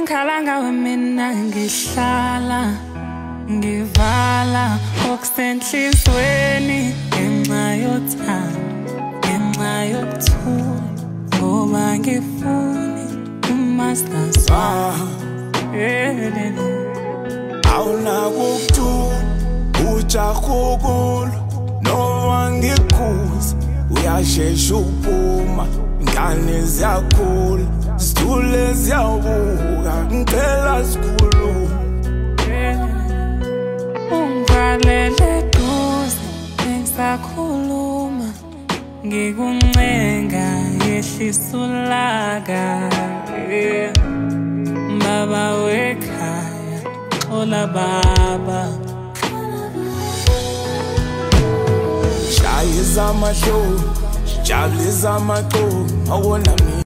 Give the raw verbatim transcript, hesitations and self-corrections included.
Ngikhalanga wemina ngihlala ngivala okusenhlizweni ngenxa yothando ngenxa yokuthula ngoba ngifuni umasasa awunakukuthula ujakhukulu noma ngikhuza uyashesha uphuma ingane ziyakhula zithule ziyabuka ngicela sikhuluma ungivalele duze ngisakhuluma ngikuncenga yehlisa ulaka baba wekhaya xola baba shayisa amahlo jabulisa amaqondo awona mina